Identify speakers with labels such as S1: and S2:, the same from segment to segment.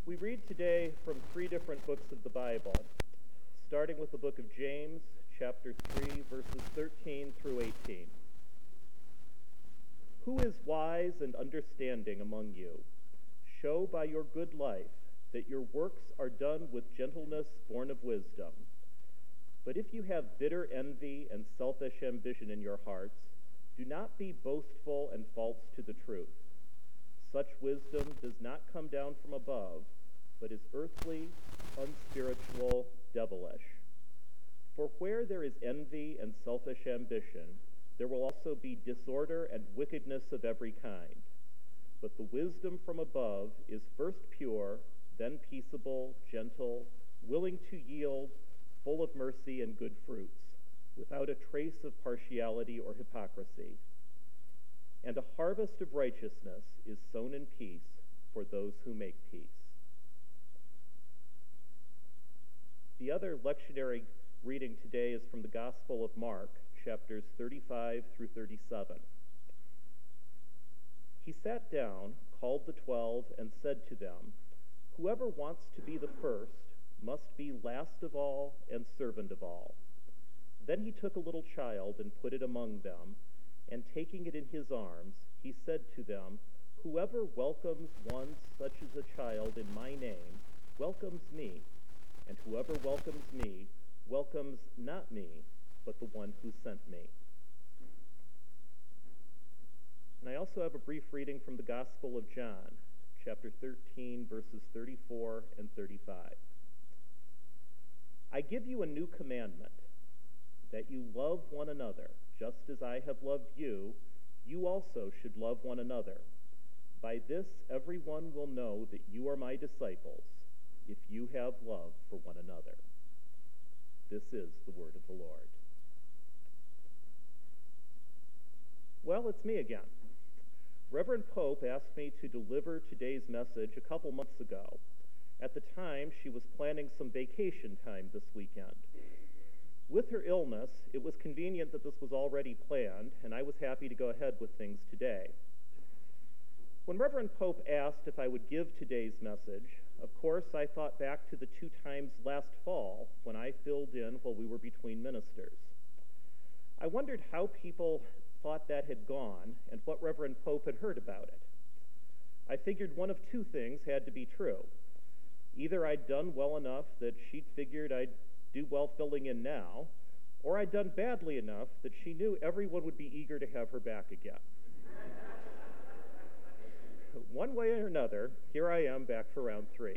S1: We read today from three different books of the Bible, starting with the book of James, chapter 3, verses 13 through 18. Who is wise and understanding among you? Show by your good life that your works are done with gentleness born of wisdom. But if you have bitter envy and selfish ambition in your hearts, do not be boastful and false to the truth. Such wisdom does not come down from above, but is earthly, unspiritual, devilish. For where there is envy and selfish ambition, there will also be disorder and wickedness of every kind. But the wisdom from above is first pure, then peaceable, gentle, willing to yield, full of mercy and good fruits, without a trace of partiality or hypocrisy. And a harvest of righteousness is sown in peace for those who make peace. The other lectionary reading today is from the Gospel of Mark, chapters 35 through 37. He sat down, called the 12, and said to them, "Whoever wants to be the first must be last of all and servant of all." Then he took a little child and put it among them, and taking it in his arms, he said to them, "Whoever welcomes one such as a child in my name welcomes me, and whoever welcomes me welcomes not me, but the one who sent me." And I also have a brief reading from the Gospel of John, chapter 13, verses 34 and 35. "I give you a new commandment, that you love one another. Just as I have loved you, you also should love one another. By this everyone will know that you are my disciples, if you have love for one another." This is the word of the Lord. Well, it's me again. Reverend Pope asked me to deliver today's message a couple months ago. At the time, she was planning some vacation time this weekend. With her illness, it was convenient that this was already planned, and I was happy to go ahead with things today. When Reverend Pope asked if I would give today's message, of course, I thought back to the 2 times last fall when I filled in while we were between ministers. I wondered how people thought that had gone and what Reverend Pope had heard about it. I figured one of 2 things had to be true. Either I'd done well enough that she'd figured I'd do well filling in now, or I'd done badly enough that she knew everyone would be eager to have her back again. One way or another, here I am back for round 3.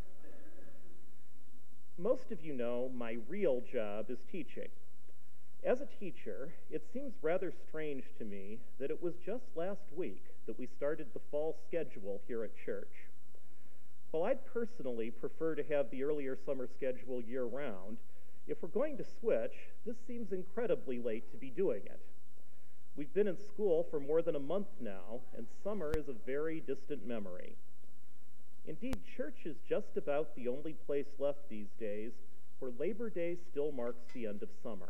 S1: Most of you know my real job is teaching. As a teacher, it seems rather strange to me that it was just last week that we started the fall schedule here at church. While I'd personally prefer to have the earlier summer schedule year-round, if we're going to switch, this seems incredibly late to be doing it. We've been in school for more than a month now, and summer is a very distant memory. Indeed, church is just about the only place left these days where Labor Day still marks the end of summer.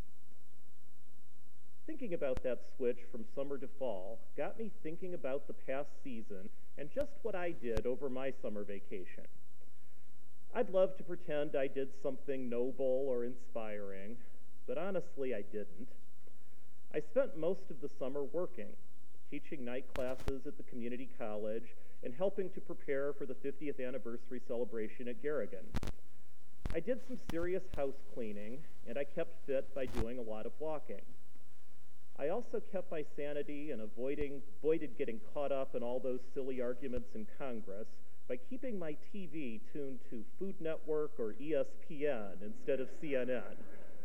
S1: Thinking about that switch from summer to fall got me thinking about the past season and just what I did over my summer vacation. I'd love to pretend I did something noble or inspiring, but honestly I didn't. I spent most of the summer working, teaching night classes at the community college and helping to prepare for the 50th anniversary celebration at Garrigan. I did some serious house cleaning, and I kept fit by doing a lot of walking. I also kept my sanity and avoided getting caught up in all those silly arguments in Congress by keeping my TV tuned to Food Network or ESPN instead of CNN.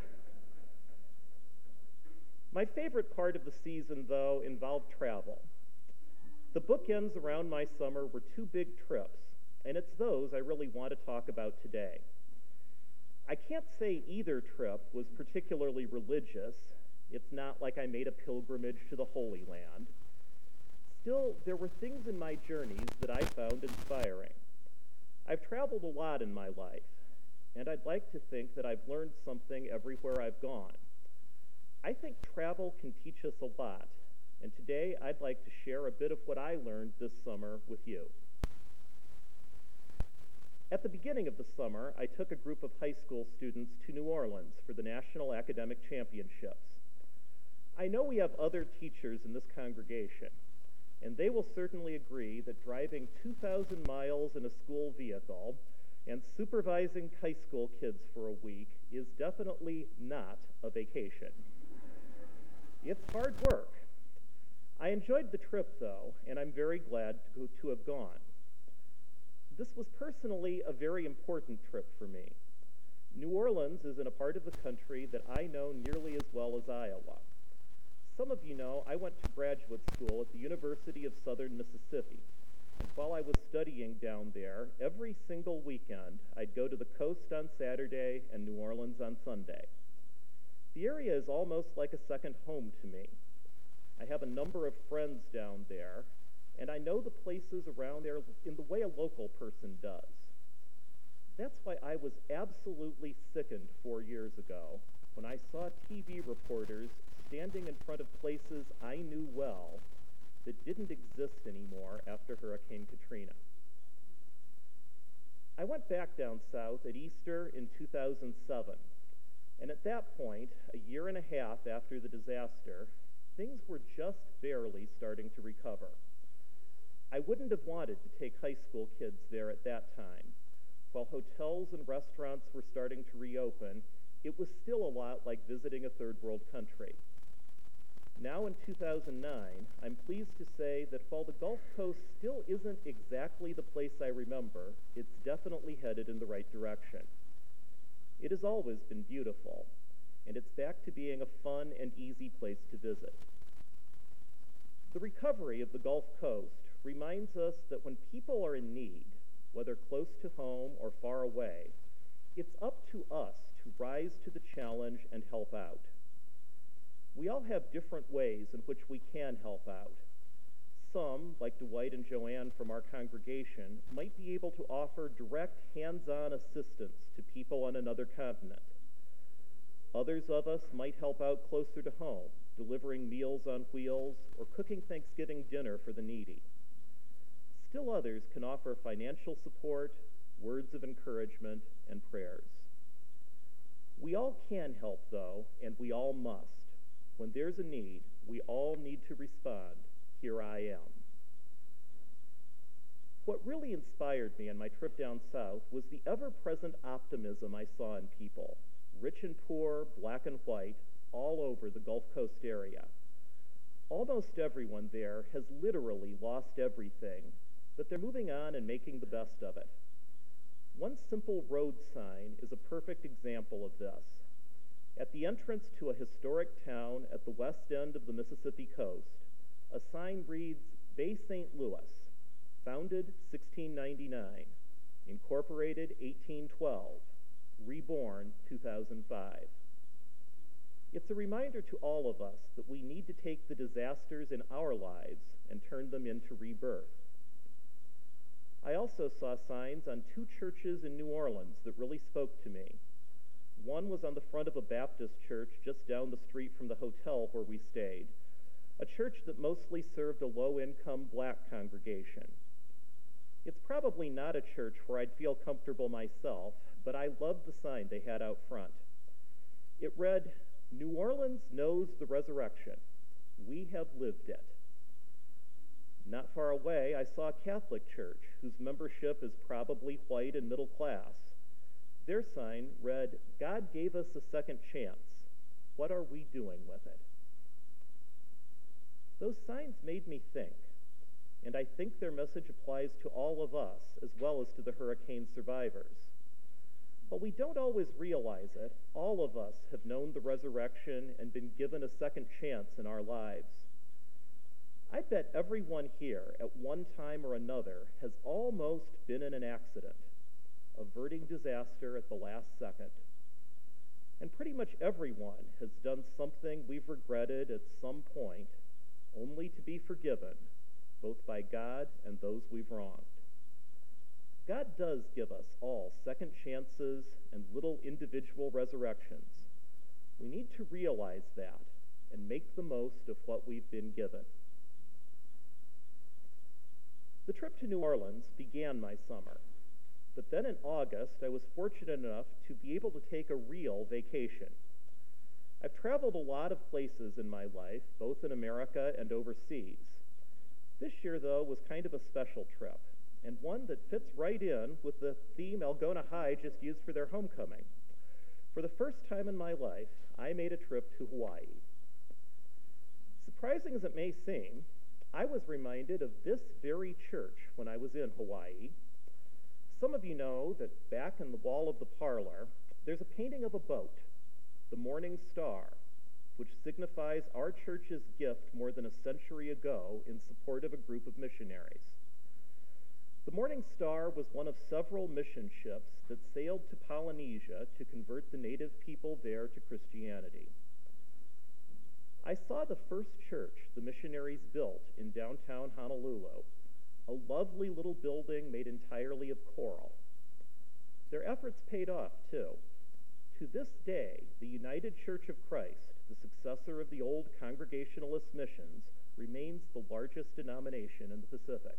S1: My favorite part of the season, though, involved travel. The bookends around my summer were 2 big trips, and it's those I really want to talk about today. I can't say either trip was particularly religious. It's not like I made a pilgrimage to the Holy Land. Still, there were things in my journeys that I found inspiring. I've traveled a lot in my life, and I'd like to think that I've learned something everywhere I've gone. I think travel can teach us a lot, and today I'd like to share a bit of what I learned this summer with you. At the beginning of the summer, I took a group of high school students to New Orleans for the National Academic Championships. I know we have other teachers in this congregation, and they will certainly agree that driving 2,000 miles in a school vehicle and supervising high school kids for a week is definitely not a vacation. It's hard work. I enjoyed the trip, though, and I'm very glad to have gone. This was personally a very important trip for me. New Orleans is in a part of the country that I know nearly as well as Iowa. Some of you know I went to graduate school at the University of Southern Mississippi, and while I was studying down there, every single weekend I'd go to the coast on Saturday and New Orleans on Sunday. The area is almost like a second home to me. I have a number of friends down there, and I know the places around there in the way a local person does. That's why I was absolutely sickened 4 years ago when I saw TV reporters standing in front of places I knew well that didn't exist anymore after Hurricane Katrina. I went back down south at Easter in 2007, and at that point, a year and a half after the disaster, things were just barely starting to recover. I wouldn't have wanted to take high school kids there at that time. While hotels and restaurants were starting to reopen, it was still a lot like visiting a third world country. Now in 2009, I'm pleased to say that while the Gulf Coast still isn't exactly the place I remember, it's definitely headed in the right direction. It has always been beautiful, and it's back to being a fun and easy place to visit. The recovery of the Gulf Coast reminds us that when people are in need, whether close to home or far away, it's up to us to rise to the challenge and help out. We all have different ways in which we can help out. Some, like Dwight and Joanne from our congregation, might be able to offer direct hands-on assistance to people on another continent. Others of us might help out closer to home, delivering Meals on Wheels or cooking Thanksgiving dinner for the needy. Still others can offer financial support, words of encouragement, and prayers. We all can help, though, and we all must. When there's a need, we all need to respond, "Here I am." What really inspired me on my trip down south was the ever-present optimism I saw in people, rich and poor, black and white, all over the Gulf Coast area. Almost everyone there has literally lost everything, but they're moving on and making the best of it. One simple road sign is a perfect example of this. At the entrance to a historic town at the west end of the Mississippi coast, a sign reads, Bay St. Louis, founded 1699, incorporated 1812, reborn 2005. It's a reminder to all of us that we need to take the disasters in our lives and turn them into rebirth. I also saw signs on 2 churches in New Orleans that really spoke to me. One was on the front of a Baptist church just down the street from the hotel where we stayed, a church that mostly served a low-income black congregation. It's probably not a church where I'd feel comfortable myself, but I loved the sign they had out front. It read, "New Orleans knows the resurrection. We have lived it." Not far away, I saw a Catholic church whose membership is probably white and middle class. Their sign read, "God gave us a second chance. What are we doing with it?" Those signs made me think, and I think their message applies to all of us as well as to the hurricane survivors. While we don't always realize it, all of us have known the resurrection and been given a second chance in our lives. I bet everyone here at one time or another has almost been in an accident, averting disaster at the last second. And pretty much everyone has done something we've regretted at some point, only to be forgiven, both by God and those we've wronged. God does give us all second chances and little individual resurrections. We need to realize that and make the most of what we've been given. The trip to New Orleans began my summer. But then in August, I was fortunate enough to be able to take a real vacation. I've traveled a lot of places in my life, both in America and overseas. This year, though, was kind of a special trip, and one that fits right in with the theme Algona High just used for their homecoming. For the first time in my life, I made a trip to Hawaii. Surprising as it may seem, I was reminded of this very church when I was in Hawaii. Some of you know that back in the wall of the parlor, there's a painting of a boat, the Morning Star, which signifies our church's gift more than a century ago in support of a group of missionaries. The Morning Star was one of several mission ships that sailed to Polynesia to convert the native people there to Christianity. I saw the first church the missionaries built in downtown Honolulu, a lovely little building made entirely of coral. Their efforts paid off, too. To this day, the United Church of Christ, the successor of the old Congregationalist missions, remains the largest denomination in the Pacific.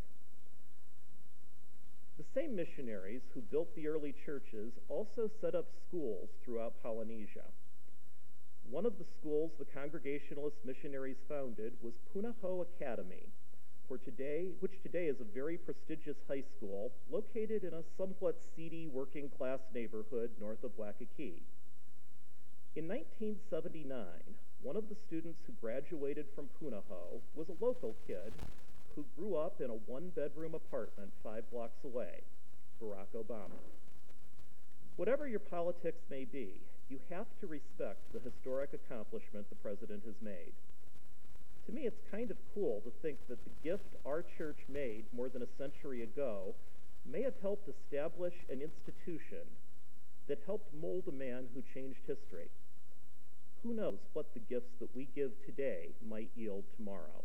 S1: The same missionaries who built the early churches also set up schools throughout Polynesia. One of the schools the Congregationalist missionaries founded was Punahou Academy, which today is a very prestigious high school located in a somewhat seedy working-class neighborhood north of Waikiki. In 1979, one of the students who graduated from Punahou was a local kid who grew up in a one-bedroom apartment 5 blocks away, Barack Obama. Whatever your politics may be, you have to respect the historic accomplishment the president has made. To me, it's kind of cool to think that the gift our church made more than a century ago may have helped establish an institution that helped mold a man who changed history. Who knows what the gifts that we give today might yield tomorrow?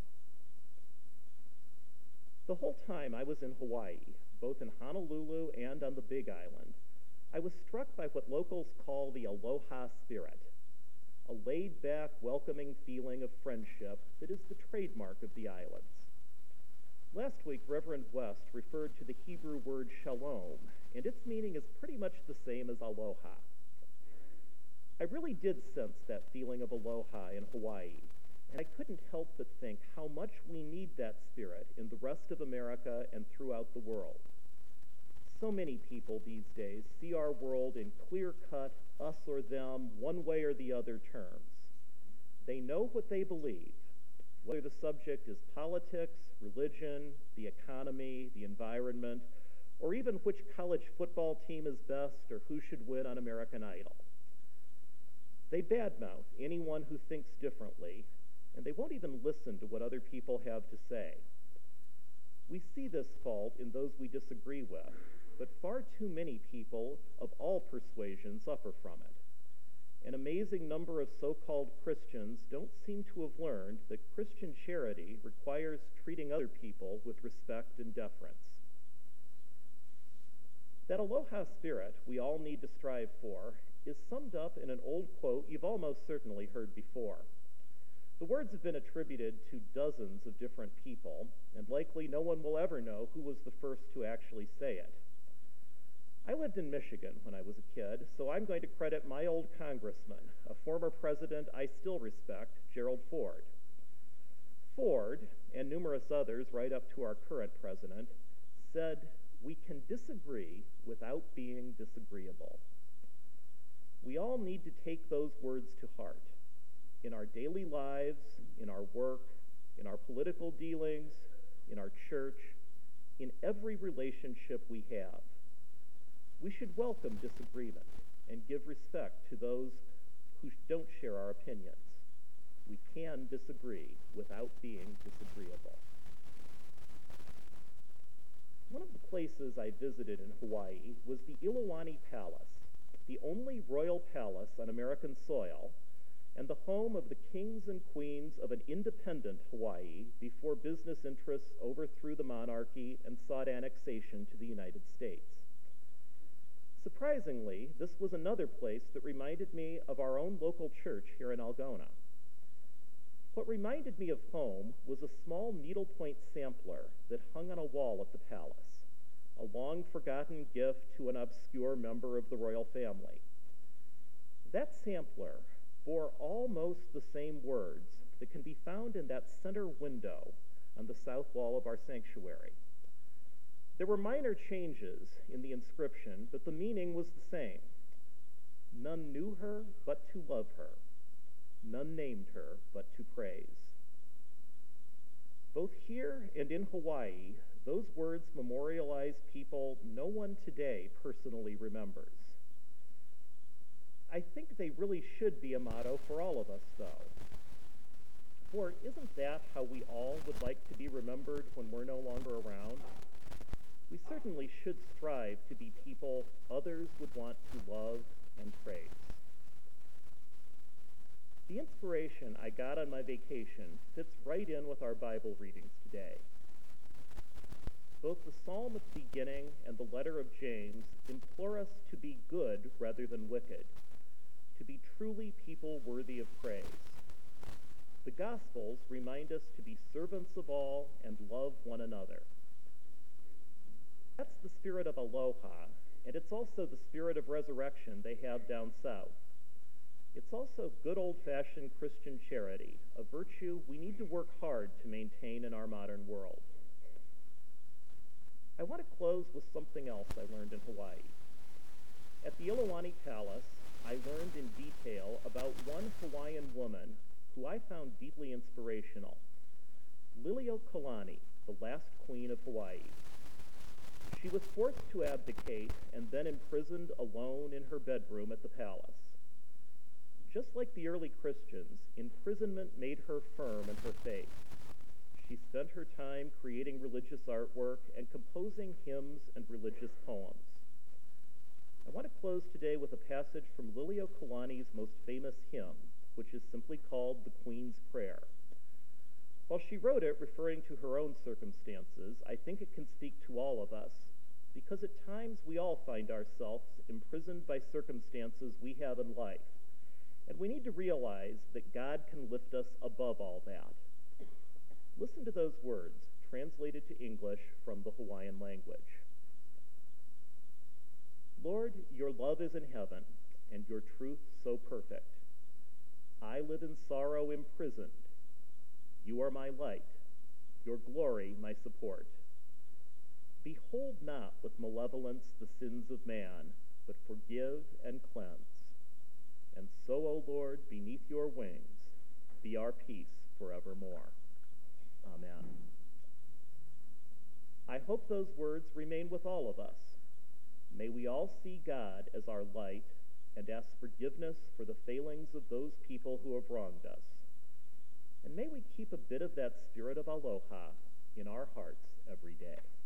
S1: The whole time I was in Hawaii, both in Honolulu and on the Big Island, I was struck by what locals call the aloha spirit, a laid-back, welcoming feeling of friendship that is the trademark of the islands. Last week, Reverend West referred to the Hebrew word shalom, and its meaning is pretty much the same as aloha. I really did sense that feeling of aloha in Hawaii, and I couldn't help but think how much we need that spirit in the rest of America and throughout the world. So many people these days see our world in clear-cut, us or them, one way or the other terms. They know what they believe, whether the subject is politics, religion, the economy, the environment, or even which college football team is best or who should win on American Idol. They badmouth anyone who thinks differently, and they won't even listen to what other people have to say. We see this fault in those we disagree with, but far too many people of all persuasions suffer from it. An amazing number of so-called Christians don't seem to have learned that Christian charity requires treating other people with respect and deference. That aloha spirit we all need to strive for is summed up in an old quote you've almost certainly heard before. The words have been attributed to dozens of different people, and likely no one will ever know who was the first to actually say it. I lived in Michigan when I was a kid, so I'm going to credit my old congressman, a former president I still respect, Gerald Ford. Ford, and numerous others right up to our current president, said, "We can disagree without being disagreeable." We all need to take those words to heart. In our daily lives, in our work, in our political dealings, in our church, in every relationship we have. We should welcome disagreement and give respect to those who don't share our opinions. We can disagree without being disagreeable. One of the places I visited in Hawaii was the Iolani Palace, the only royal palace on American soil, and the home of the kings and queens of an independent Hawaii before business interests overthrew the monarchy and sought annexation to the United States. Surprisingly, this was another place that reminded me of our own local church here in Algona. What reminded me of home was a small needlepoint sampler that hung on a wall at the palace, a long-forgotten gift to an obscure member of the royal family. That sampler bore almost the same words that can be found in that center window on the south wall of our sanctuary. There were minor changes in the inscription, but the meaning was the same. None knew her but to love her. None named her but to praise. Both here and in Hawaii, those words memorialize people no one today personally remembers. I think they really should be a motto for all of us, though. For isn't that how we all would like to be remembered when we're no longer around? We certainly should strive to be people others would want to love and praise. The inspiration I got on my vacation fits right in with our Bible readings today. Both the psalm at the beginning and the letter of James implore us to be good rather than wicked, to be truly people worthy of praise. The Gospels remind us to be servants of all and love one another. That's the spirit of aloha, and it's also the spirit of resurrection they have down south. It's also good old-fashioned Christian charity, a virtue we need to work hard to maintain in our modern world. I want to close with something else I learned in Hawaii. At the Ilawani Palace, I learned in detail about one Hawaiian woman who I found deeply inspirational, Liliuokalani, the last queen of Hawaii. She was forced to abdicate and then imprisoned alone in her bedroom at the palace. Just like the early Christians, imprisonment made her firm in her faith. She spent her time creating religious artwork and composing hymns and religious poems. I want to close today with a passage from Liliuokalani's most famous hymn, which is simply called the Queen's Prayer. While she wrote it referring to her own circumstances, I think it can speak to all of us, because at times we all find ourselves imprisoned by circumstances we have in life, and we need to realize that God can lift us above all that. Listen to those words, translated to English from the Hawaiian language. Lord, your love is in heaven, and your truth so perfect. I live in sorrow imprisoned. You are my light, your glory my support. Behold not with malevolence the sins of man, but forgive and cleanse. And so, O Lord, beneath your wings, be our peace forevermore. Amen. I hope those words remain with all of us. May we all see God as our light and ask forgiveness for the failings of those people who have wronged us. And may we keep a bit of that spirit of aloha in our hearts every day.